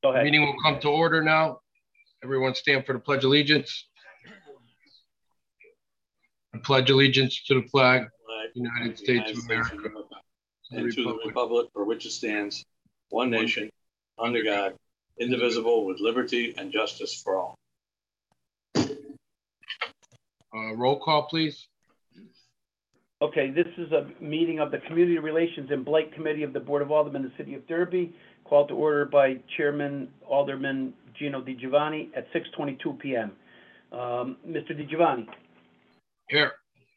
Go ahead. Meeting will come to order now. Everyone stand for the Pledge of Allegiance. I pledge allegiance to the flag of the United States of America and to the republic for which it stands, one nation, under God, indivisible, with liberty and justice for all. Roll call, please. Okay, this is a meeting of the Community Relations and Blight Committee of the Board of Aldermen in the City of Derby, called to order by Chairman Alderman Gino DiGiovanni at 6:22 p.m. Mr. DiGiovanni. Here.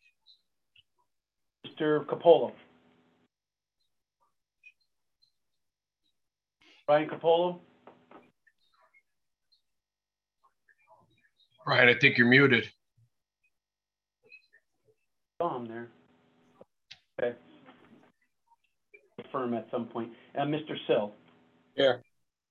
Mr. Capolo. Brian Capolo. Brian, I think you're muted. Saw him there. Okay. Confirm at some point. And Mr. Sill. Here.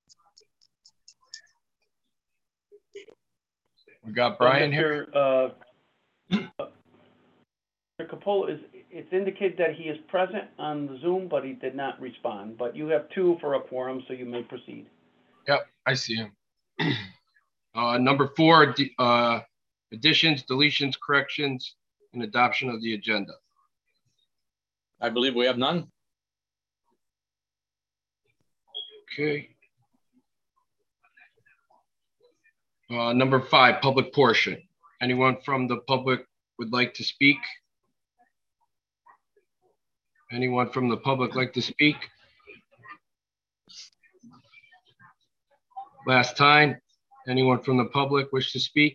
We got Brian here. Mr. Capolo, it's indicated that he is present on the Zoom, but he did not respond. But you have two for a quorum, so you may proceed. Yep, I see him. Number 4, additions, deletions, corrections, and adoption of the agenda. I believe we have none. Okay. Number 5, public portion. Anyone from the public would like to speak? Anyone from the public like to speak? Last time. Anyone from the public wish to speak?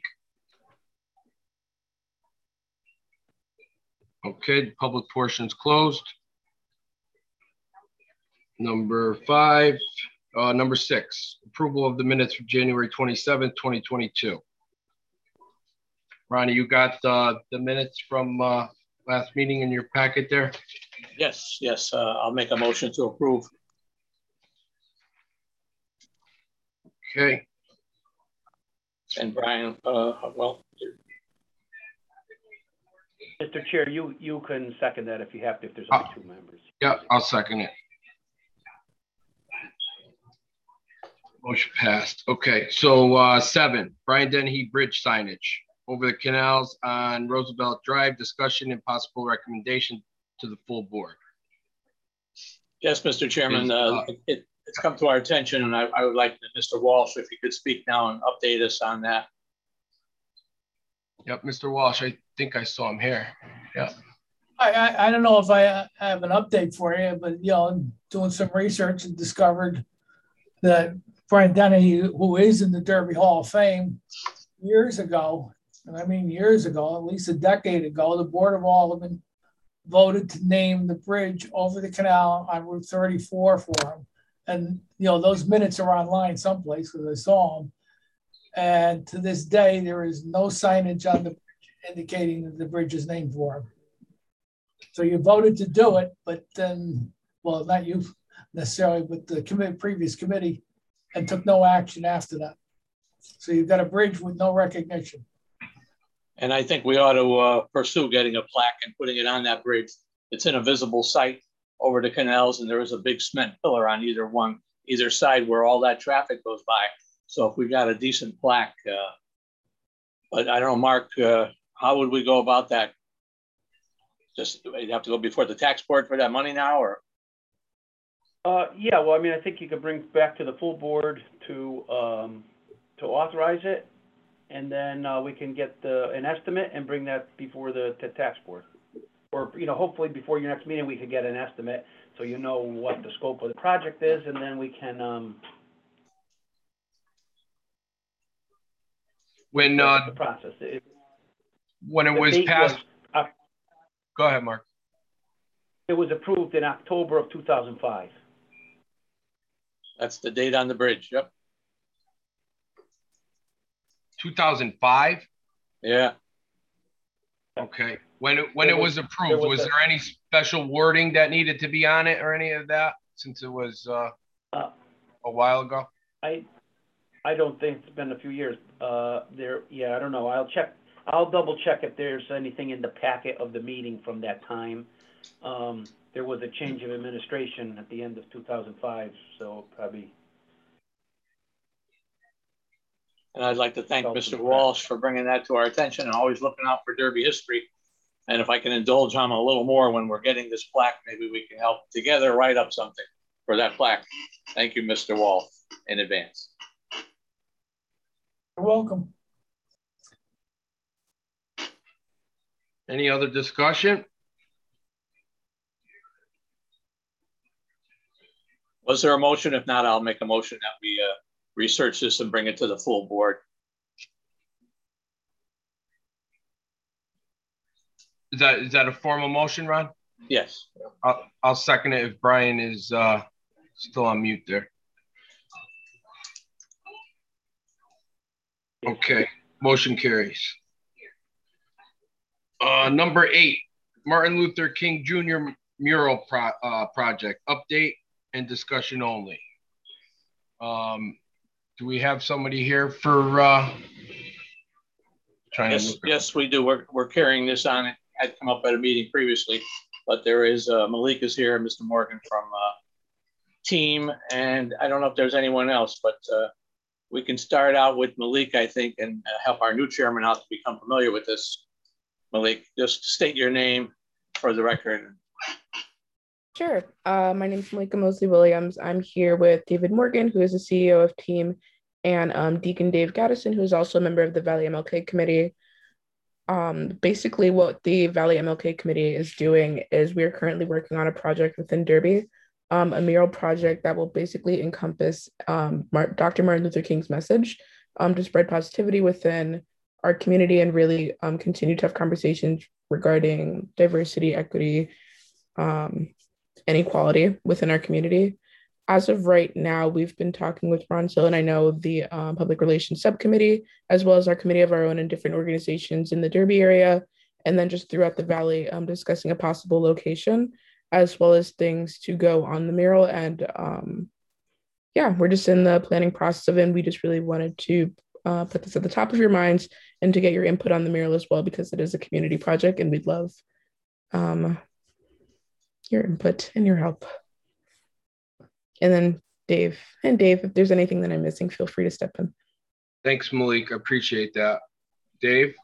Okay, the public portion is closed. Number 5, number 6, approval of the minutes for January 27th, 2022. Ronnie, you got the minutes from last meeting in your packet there? Yes. I'll make a motion to approve. Okay. And Brian, Mr. Chair, you can second that if you have to, if there's only 2 members. Yeah, I'll second it. Motion passed. Okay, so 7, Brian Dennehy Bridge signage over the canals on Roosevelt Drive, discussion and possible recommendation to the full board. Yes, Mr. Chairman, it's come to our attention, and I would like Mr. Walsh, if you could speak now and update us on that. Yep, Mr. Walsh, I think I saw him here. Yeah. I don't know if I have an update for you, but doing some research and discovered that Brian Dennehy, who is in the Derby Hall of Fame, years ago, and I mean years ago, at least a decade ago, the Board of Aldermen voted to name the bridge over the canal on Route 34 for him. And, those minutes are online someplace because I saw them. And to this day, there is no signage on the bridge indicating that the bridge is named for him. So you voted to do it, but then, well, not you necessarily, but the previous committee, and took no action after that. So you've got a bridge with no recognition. And I think we ought to pursue getting a plaque and putting it on that bridge. It's in a visible site over the canals, and there is a big cement pillar on either side where all that traffic goes by. So if we got a decent plaque, but I don't know, Mark, how would we go about that? Just you'd have to go before the tax board for that money now, or? Yeah, well, I mean, I think you could bring back to the full board to authorize it, and then we can get an estimate and bring that before the tax board. Or, hopefully before your next meeting, we could get an estimate so you know what the scope of the project is, and then we can when the process. When it was passed. Go ahead, Mark. It was approved in October of 2005. That's the date on the bridge. Yep. 2005? Yeah. Okay. When it was approved, was there any special wording that needed to be on it or any of that, since it was a while ago? I don't think it's been a few years. I don't know. I'll double check if there's anything in the packet of the meeting from that time. There was a change of administration at the end of 2005, so probably And I'd like to thank Felt Mr. the Walsh for bringing that to our attention and always looking out for Derby history. And if I can indulge him a little more when we're getting this plaque, maybe we can help together write up something for that plaque. Thank you, Mr. Walsh, in advance. You're welcome. Any other discussion? Was there a motion? If not, I'll make a motion that we research this and bring it to the full board. Is that a formal motion, Ron? Yes. I'll second it if Brian is still on mute there. Okay, motion carries. Number 8, Martin Luther King Jr. mural project update and discussion only. Do we have somebody here for Yes, we do. We're carrying this on. It had come up at a meeting previously, but there is Malik is here, Mr. Morgan from team, and I don't know if there's anyone else, but we can start out with Malik, I think, and help our new chairman out to become familiar with this. Malik, just state your name for the record. Sure. My name is Malika Mosley Williams. I'm here with David Morgan, who is the CEO of Team, and Deacon Dave Gaddison, who is also a member of the Valley MLK Committee. Basically, what the Valley MLK Committee is doing is we are currently working on a project within Derby, a mural project that will basically encompass Dr. Martin Luther King's message to spread positivity within our community and really continue to have conversations regarding diversity, equity, and equality within our community. As of right now, we've been talking with Ron Sill, and I know the Public Relations Subcommittee, as well as our committee of our own and different organizations in the Derby area, and then just throughout the Valley, discussing a possible location, as well as things to go on the mural. And yeah, we're just in the planning process of it, and we just really wanted to put this at the top of your minds and to get your input on the mural as well, because it is a community project, and we'd love your input and your help. And then Dave, if there's anything that I'm missing, feel free to step in. Thanks, Malik. I appreciate that. Dave?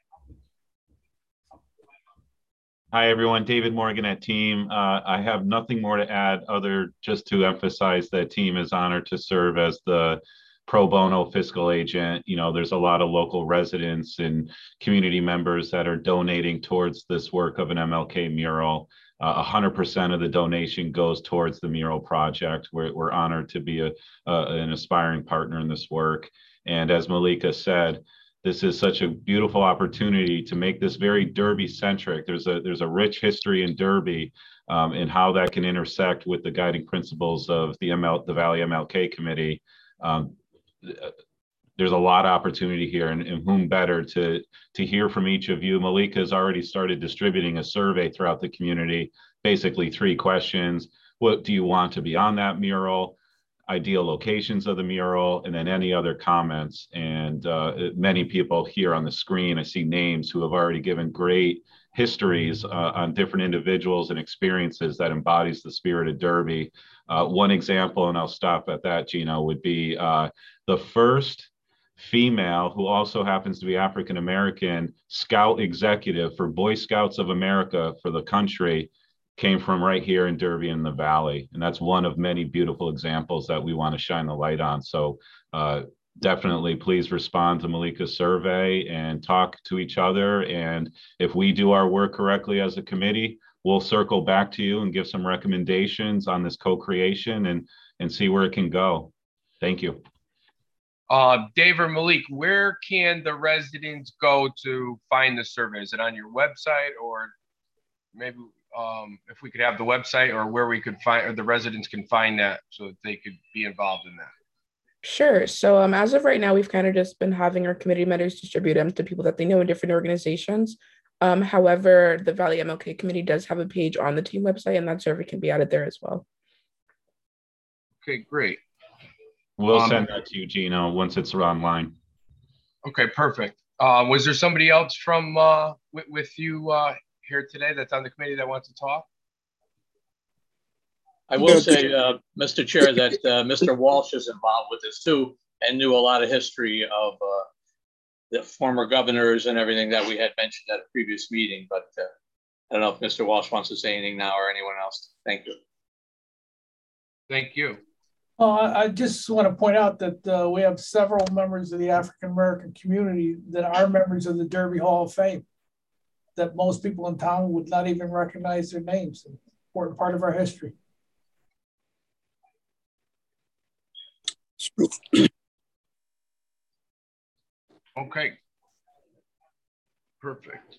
Hi, everyone. David Morgan at Team. I have nothing more to add other just to emphasize that Team is honored to serve as the pro bono fiscal agent. You know, there's a lot of local residents and community members that are donating towards this work of an MLK mural. 100% of the donation goes towards the mural project. We're honored to be an aspiring partner in this work. And as Malika said, this is such a beautiful opportunity to make this very Derby centric. There's a rich history in Derby and how that can intersect with the guiding principles of the Valley MLK Committee. There's a lot of opportunity here, and whom better to hear from each of you. Malika has already started distributing a survey throughout the community, basically 3 questions. What do you want to be on that mural? Ideal locations of the mural, and then any other comments. And many people here on the screen, I see names who have already given great histories on different individuals and experiences that embodies the spirit of Derby. One example, and I'll stop at that, Gino, would be the first female, who also happens to be African-American, Scout executive for Boy Scouts of America for the country, came from right here in Derby in the Valley. And that's one of many beautiful examples that we want to shine the light on. So definitely please respond to Malika's survey and talk to each other. And if we do our work correctly as a committee, we'll circle back to you and give some recommendations on this co-creation and see where it can go. Thank you. Dave or Malik, where can the residents go to find the survey? Is it on your website, or maybe if we could have the website, or where we could find, or the residents can find that so that they could be involved in that? Sure. So as of right now, we've kind of just been having our committee members distribute them to people that they know in different organizations. However, the Valley MLK Committee does have a page on the Team website, and that survey can be added there as well. Okay, great. We'll send that to you, Gino, once it's online. Okay, perfect. Was there somebody else from with you here today that's on the committee that wants to talk? I will say, Mr. Chair, that Mr. Walsh is involved with this too. and knew a lot of history of the former governors and everything that we had mentioned at a previous meeting. But I don't know if Mr. Walsh wants to say anything now or anyone else. Thank you. Thank you. I just want to point out that we have several members of the African American community that are members of the Derby Hall of Fame, that most people in town would not even recognize their names. An important part of our history. Okay. Perfect.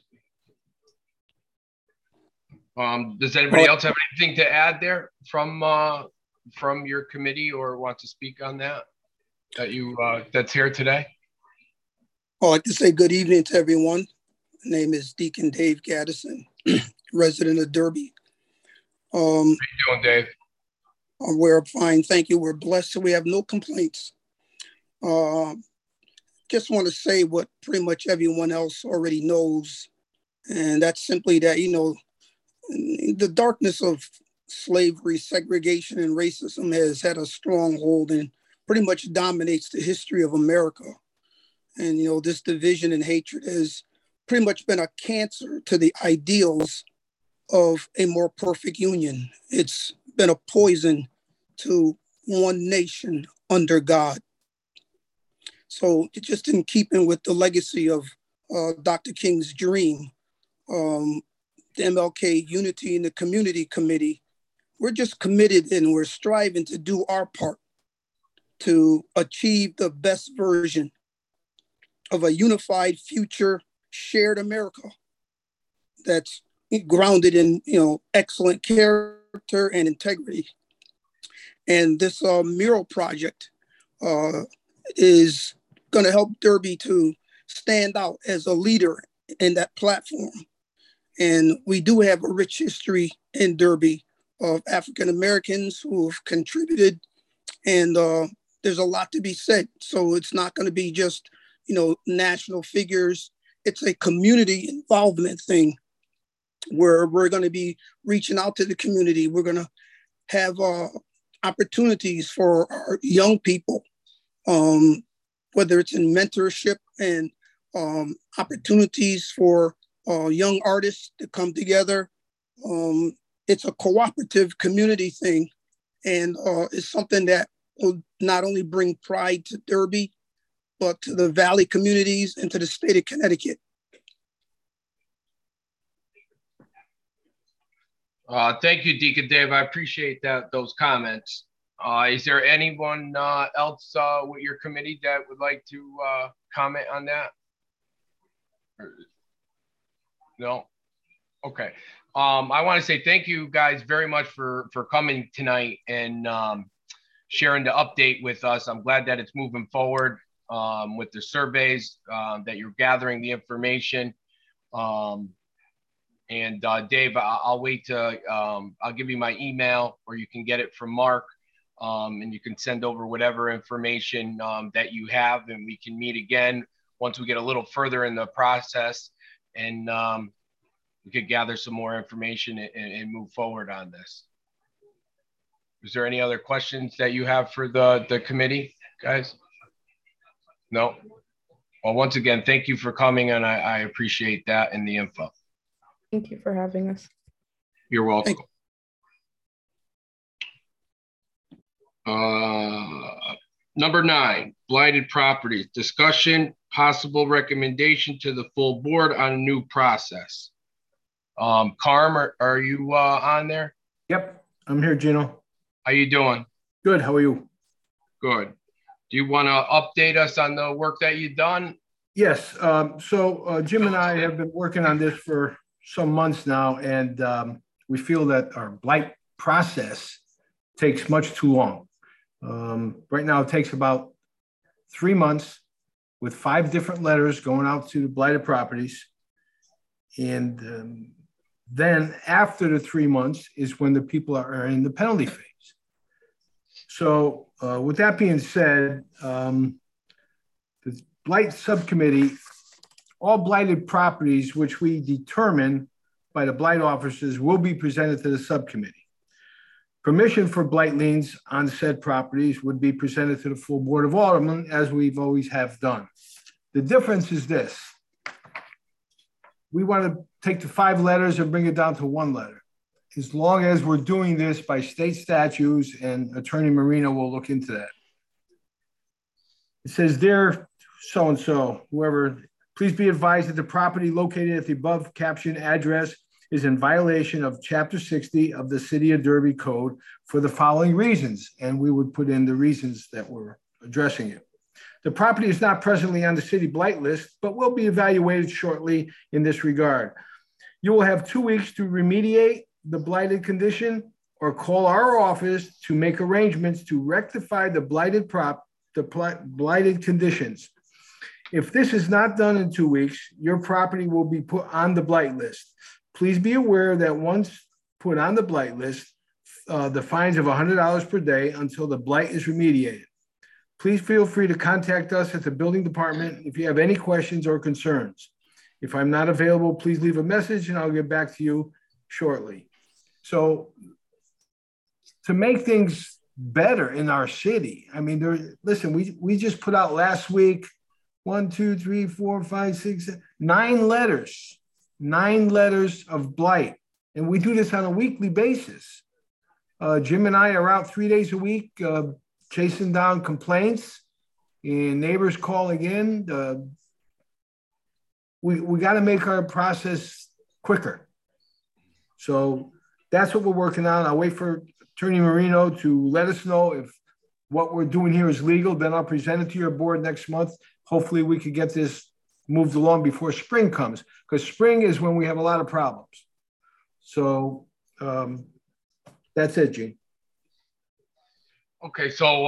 Does anybody else have anything to add there from your committee or want to speak on that that's here today? I'd like to say good evening to everyone. My name is Deacon Dave Gaddison, resident of Derby. How you doing, Dave? We're fine, thank you. We're blessed, so we have no complaints. Just want to say what pretty much everyone else already knows, and that's simply that, the darkness of slavery, segregation, and racism has had a strong hold and pretty much dominates the history of America. And, this division and hatred has pretty much been a cancer to the ideals of a more perfect union. It's been a poison to one nation under God. So just in keeping with the legacy of Dr. King's dream, the MLK Unity and the Community Committee, we're just committed and we're striving to do our part to achieve the best version of a unified future shared America that's grounded in, excellent character and integrity. And this mural project is going to help Derby to stand out as a leader in that platform. And we do have a rich history in Derby of African Americans who have contributed, and there's a lot to be said. So it's not going to be just, national figures. It's a community involvement thing where we're going to be reaching out to the community. We're going to have opportunities for our young people, whether it's in mentorship and opportunities for young artists to come together. It's a cooperative community thing, and it's something that will not only bring pride to Derby, but to the Valley communities and to the state of Connecticut. Thank you, Deacon Dave. I appreciate those comments. Is there anyone else with your committee that would like to comment on that? No? Okay. I want to say thank you guys very much for coming tonight and sharing the update with us. I'm glad that it's moving forward with the surveys, that you're gathering the information. And Dave, I'll wait to, I'll give you my email, or you can get it from Mark, and you can send over whatever information that you have, and we can meet again once we get a little further in the process, and we could gather some more information and move forward on this. Is there any other questions that you have for the committee, guys? No? Well, once again, thank you for coming, and I appreciate that and the info. Thank you for having us. You're welcome. Number 9, blighted properties. Discussion, possible recommendation to the full board on a new process. Carm, are you on there? Yep, I'm here, Gino. How you doing? Good, how are you? Good. Do you want to update us on the work that you've done? Yes, so Jim and I have been working on this for some months now, and we feel that our blight process takes much too long. Right now, it takes about 3 months with 5 different letters going out to the blighted properties. And then after the 3 months is when the people are in the penalty phase. So with that being said, the blight subcommittee, all blighted properties which we determine by the blight officers will be presented to the subcommittee. Permission for blight liens on said properties would be presented to the full Board of Aldermen, as we've always have done. The difference is this. We want to take the 5 letters and bring it down to 1 letter. As long as we're doing this by state statutes, and Attorney Marino will look into that. It says, "Dear so-and-so, whoever, please be advised that the property located at the above captioned address is in violation of Chapter 60 of the City of Derby Code for the following reasons." And we would put in the reasons that we're addressing it. The property is not presently on the city blight list, but will be evaluated shortly in this regard. You will have 2 weeks to remediate the blighted condition or call our office to make arrangements to rectify the blighted conditions. If this is not done in 2 weeks, your property will be put on the blight list. Please be aware that once put on the blight list, the fines of $100 per day until the blight is remediated. Please feel free to contact us at the building department if you have any questions or concerns. If I'm not available, please leave a message and I'll get back to you shortly. So to make things better in our city, I mean, listen, we just put out last week, 1, 2, 3, 4, 5, 6, 9 letters. 9 letters of blight. And we do this on a weekly basis. Jim and I are out 3 days a week chasing down complaints and neighbors calling in. We got to make our process quicker. So that's what we're working on. I'll wait for Attorney Marino to let us know if what we're doing here is legal. Then I'll present it to your board next month. Hopefully we could get this moved along before spring comes, because spring is when we have a lot of problems. So that's it, Gene. Okay, so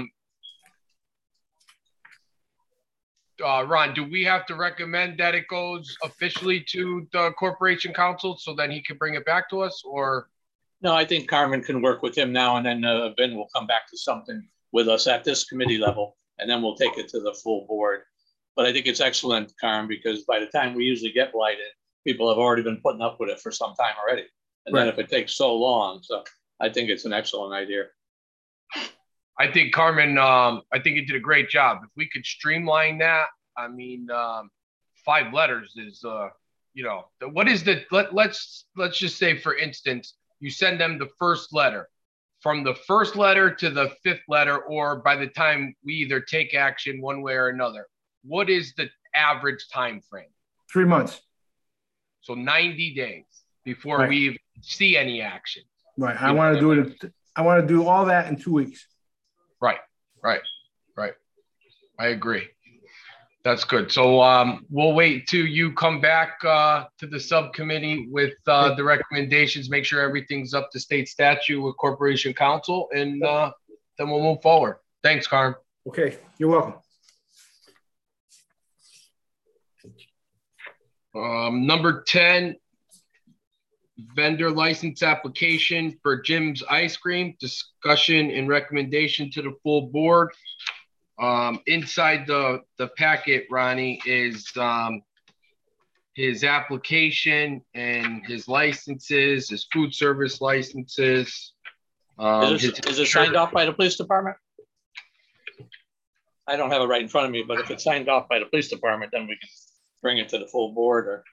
Ron, do we have to recommend that it goes officially to the Corporation Council so then he can bring it back to us, or? No, I think Carmen can work with him now, and then Ben will come back to something with us at this committee level, and then we'll take it to the full board. But I think it's excellent, Carmen, because by the time we usually get blighted, people have already been putting up with it for some time already. And then if it takes so long, so I think it's an excellent idea. I think Carmen, I think you did a great job. If we could streamline that, I mean, 5 letters is, you know, what is the, let's just say, for instance, you send them the first letter. From the first letter to the 5th letter, or by the time we either take action one way or another, what is the average time frame? 3 months. So 90 days before we even see any action. Right. I want to do it. I want to do all that in 2 weeks. Right. I agree. That's good. So we'll wait till you come back to the subcommittee with the recommendations, make sure everything's up to state statute with Corporation Council, and then we'll move forward. Thanks, Carm. Okay, you're welcome. Number 10, vendor license application for Jim's Ice Cream, discussion and recommendation to the full board. Inside the packet, Ronnie, is his application and his licenses, his food service licenses. Is it signed off by the police department? I don't have it right in front of me, but if it's signed off by the police department, then we can bring it to the full board. Or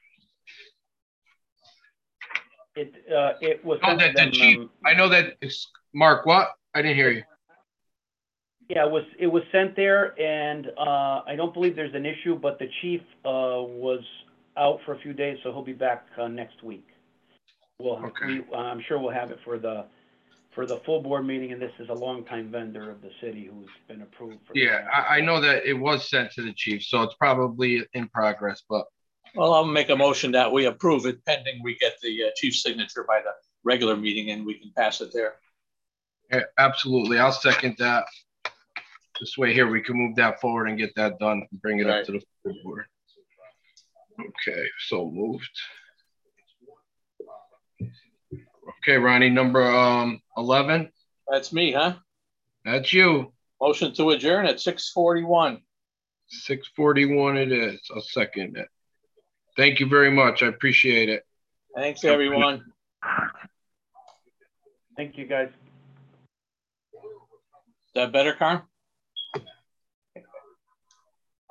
it was. Oh, that the chief. I know that. Mark, what? I didn't hear you. Yeah, it was sent there, and I don't believe there's an issue, but the chief was out for a few days, so he'll be back next week. I'm sure we'll have it for the full board meeting, and this is a longtime vendor of the city who's been approved. I know that it was sent to the chief, so it's probably in progress. But well, I'll make a motion that we approve it pending we get the chief's signature by the regular meeting, and we can pass it there. Yeah, absolutely, I'll second that. This way here, we can move that forward and get that done and bring it up to the full board. Okay, so moved. Okay, Ronnie, number 11. That's me, huh? That's you. Motion to adjourn at 6:41. 6:41 it is. I'll second it. Thank you very much. I appreciate it. Thanks, everyone. Thank you, guys. that better, Carm?